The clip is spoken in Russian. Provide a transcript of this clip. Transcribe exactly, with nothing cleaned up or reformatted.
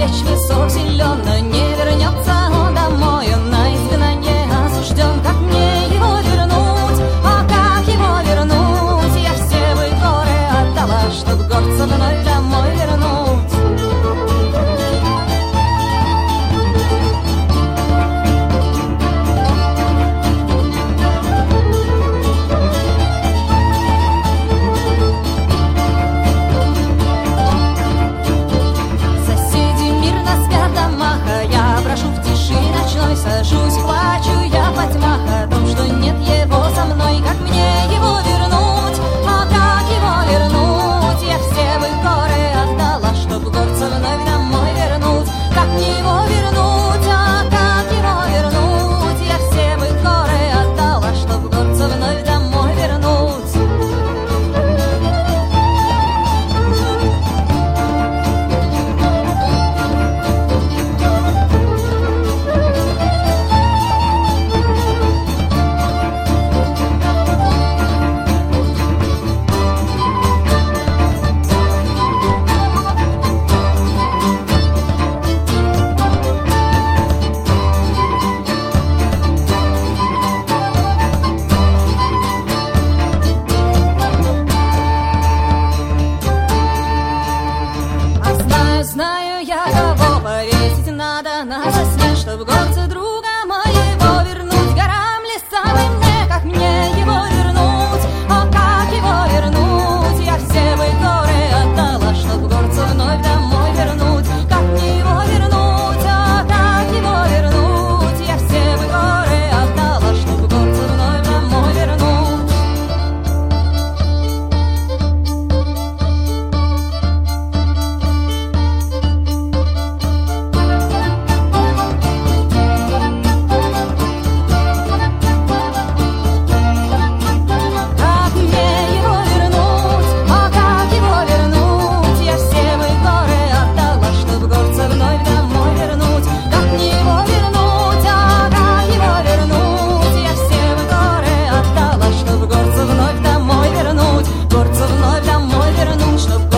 плеч весов силен, но не вернется он домой. Он на изгнание осужден, как мне его вернуть? А как его вернуть? Я все бы горы отдала, чтоб горца вновь домой вернуть. Сажусь, плачу я по тьмах о том, что нет его со мной. Как мне его вернуть? А как его вернуть? Я все бы горы отдала, чтоб горца вновь домой вернуть. Как мне его вернуть? А как его вернуть? Я все бы горы отдала, чтоб горца вновь домой вернуть. Знаю я, кого повесить надо на сосне, чтоб горца друга моего вернуть. Горам, лесам и мне, как мне его вернуть? А как его вернуть? Я все бы горы отдала, чтоб горца вновь домой вернуть. Как мне его вернуть? А как его вернуть? Я все бы горы отдала, чтоб горца вновь домой вернуть. Горца вновь домой вернуть, чтоб